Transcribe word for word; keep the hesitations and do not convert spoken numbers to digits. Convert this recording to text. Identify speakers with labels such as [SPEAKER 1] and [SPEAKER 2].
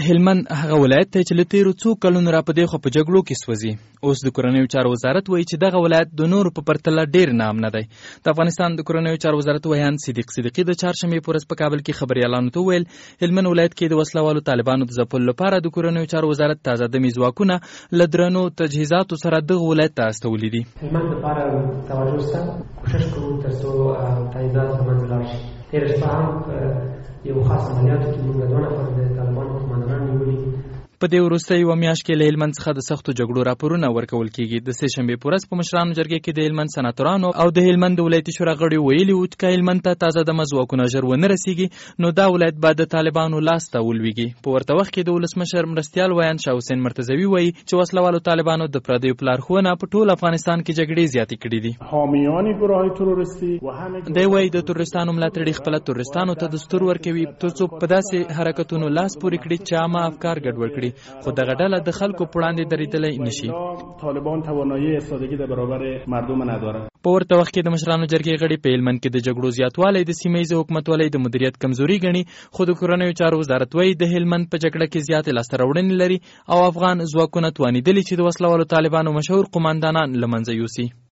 [SPEAKER 1] هلمند هغه ولایت دی چې له تیرو څو کلونو را په دې خوا په جګړو کې سوځي. اوس د کورنیو چارو وزارت وایي چې دغه ولایت د نورو په پرتله ډېر ناامنه دی. د افغانستان د کورنیو چارو وزارت ویان صدیق صدیقي د چهارشنبې په ورځ په کابل کې خبریالانو ته وویل هلمند ولایت کې د وسلوالو طالبانو د ځپلو لپاره د کورنیو چارو وزارت تازه دمي ځواکونه له درنو تجهیزاتو سره دغه ولایت ته استولي دي.
[SPEAKER 2] هلمند لپاره توجه شته، کوشش کوو تر څو تجهیزات له منځه لاړ شي. تېره شپه هم یو خاص عملیاتو کې موږ دوه نفر د طالبانو قماندانان نیولي.
[SPEAKER 1] په دې وروسته یوه میاشت کې له هلمند څخه د سختو جګړو راپورونه ورکول کېږي. د سې شنبې په ورځ په مشرانو جرګې کې د هلمند سناتورانو او د هلمند د ولایتي شورا غړیو ویلي وو چې که هلمند ته تازه دمه ځواکونه ژر ونه رسېږي نو دا ولایت به د طالبانو لاس ته ولویږي. په ورته وخت کې د ولسمشر مرستیال ویان شاه حسین مرتضوي وایي چې وسلوالو طالبانو د پردیو په لارښوونه په ټول افغانستان کې جګړې زیاتې کړي دي.
[SPEAKER 3] حامیان گروه‌های تروریستی
[SPEAKER 1] دی وایي د تروریستانو ملاتړي خپله تروریستانو ته دستور ورکوي تر څو په داسې حرکتونو لاس پورې کړي چې عامه افکار ګډوډ کړي، خو دغه ډله د خلکو په وړاندې درېدلی نشي.
[SPEAKER 3] طالبان توانایی ایستادگی در برابر مردم ندارند.
[SPEAKER 1] په ورته وخت کې د مشرانو جرګې غړي په هلمند کې د جګړو زیاتوالی د سیمه ییزې حکومتولۍ د مدیریت کمزوري ګڼي، خو د کورنیو چارو وزارت وایي د هلمند په جګړه کې زیاتې لاسته راوړنې لري او افغان ځواکونه توانېدلي چې د وسلوالو طالبانو مشهور قماندانان له منځه یوسي.